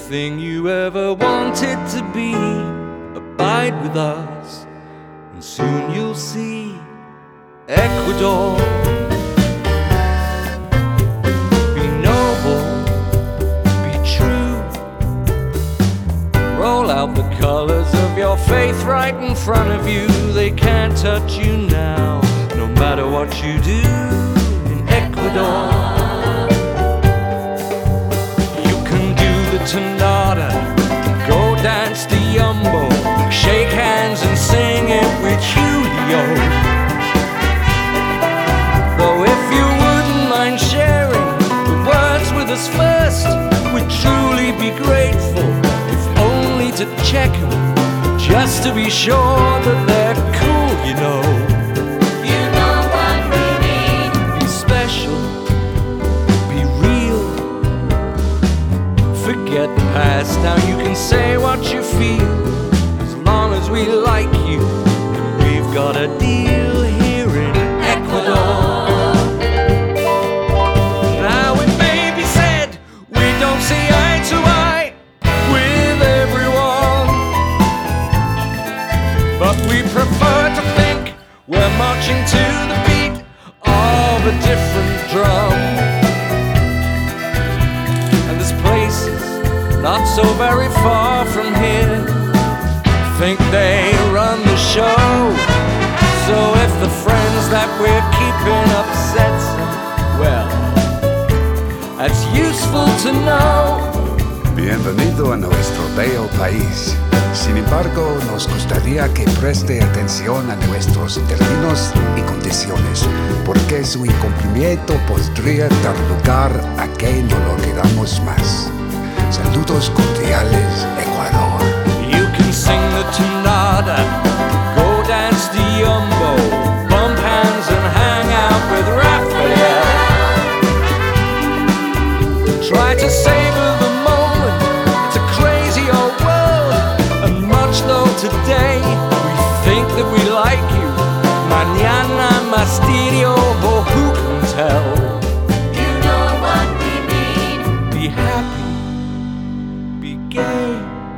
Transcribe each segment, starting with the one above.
everything you ever wanted to be. Abide with us, and soon you'll see Ecuador. Be noble, be true. Roll out the colors of your faith right in front of you. They can't touch you now, no matter what you do in Ecuador. You can do the tonada, go dance the yumbo, shake hands and sing it with Julio. Though if you wouldn't mind sharing the words with us first, we'd truly be grateful, if only to check them, just to be sure that they're cool, you know. You know what we mean. Be special, be real. Forget the past, now you can say what you feel. As long as we like you, we've got a deal here in Ecuador. Now it may be said we don't see eye to eye with everyone, but we prefer to think we're marching to the beat of a different drum. And there's places not so very far from here, think they run the show. So if the friends that we're keeping upsets them, well, that's useful to know. Bienvenido a nuestro bello país. Sin embargo, nos gustaría que preste atención a nuestros términos y condiciones, porque su incumplimiento podría dar lugar a que no lo queramos más. Saludos cordiales, Ecuador. You can sing the tonada, go dance the yumbo, bump hands and hang out with Raphael. Try to savor the moment, it's a crazy old world, and much though today we think that we like you, mañana Mastirio, oh who can tell? You know what we mean. Be happy, be gay.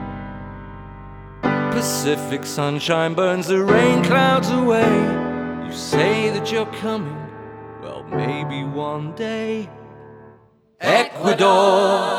Pacific sunshine burns the rain clouds away. You say that you're coming, well maybe one day. Ecuador.